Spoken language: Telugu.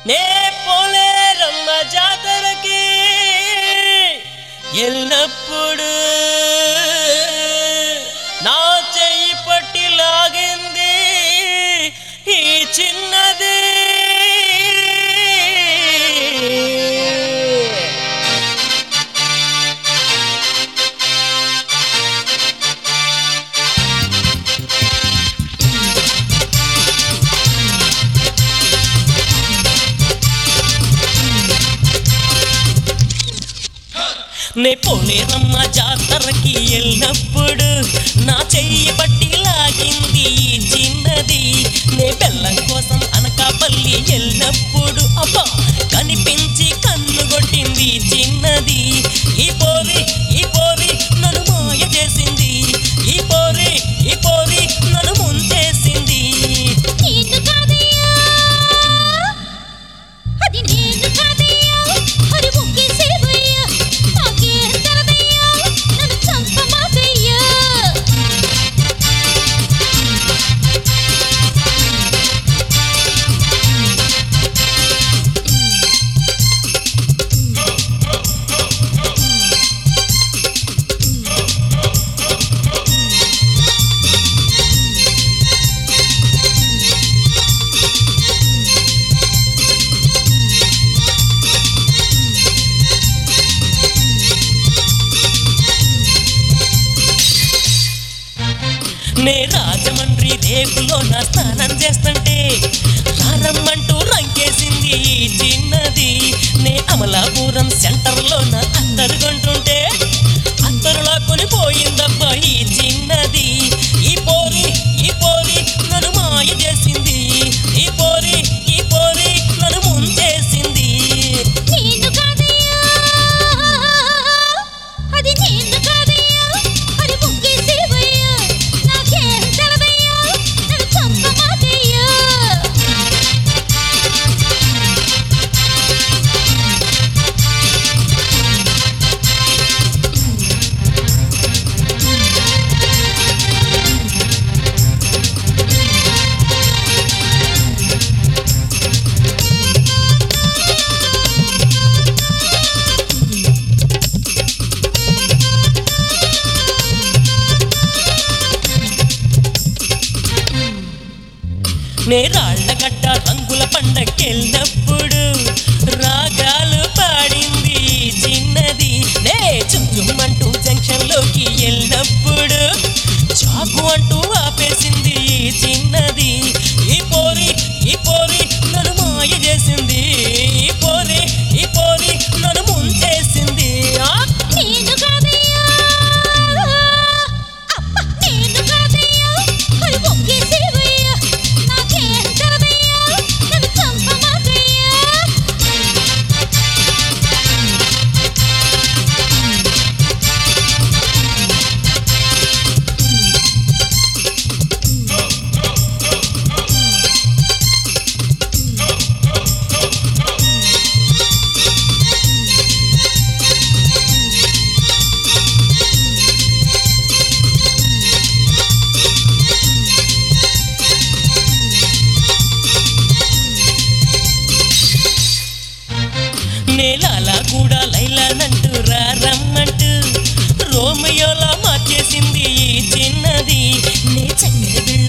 నే పోలేరమ్మ జాతరకి ఎల్లప్పుడు నా చెయ్యి పట్టి లాగింది ఈ చిన్నది. నే పోలేరమ్మ జాతరకి వెళ్ళినప్పుడు నా చెయ్యి పట్టి లాగింది ఈ చిన్నది. నే బెల్లం కోసం అనకాపల్లి వెళ్ళినప్పుడు అబ్బా కనిపించి కన్ను కొట్టింది చిన్నది. ఈ పోరి నన్ను మాయ చేసింది, ఈ పోరి నన్ను ముంచేసింది. నే రాజమండ్రి రేకులో నా స్నానం చేస్తుంటే రారమ్మంటూ రంకేసింది ఈ చిన్నది. నే అమలాపురం సెంటర్లో నా అత్తరు కొంటుంటే అత్తరులా కొనిపోయిందబ్బా ఈ చిన్నది. ఈ పోరి నన్ను మాయ చేసింది, ఈ పోరి నన్ను ముంచేసింది. నే రాళ్ళగడ్డ రంగుల పండగకెళ్ళినప్పుడు రాగాలు పాడింది చిన్నది. నే చుంచుమంటూ జంక్షన్లోకి వెళ్ళినప్పుడు చాకు అంటూ ఆపేసింది చిన్నది. ఈ పోరి నన్ను మాయ చేసింది, ఈ పోరి నన్ను ముంచేసింది. నేలాలా కూడా లైలానంటూ రారమ్మంటూ రోమియోలా మార్చేసింది ఈ చిన్నది. నే చక్కెర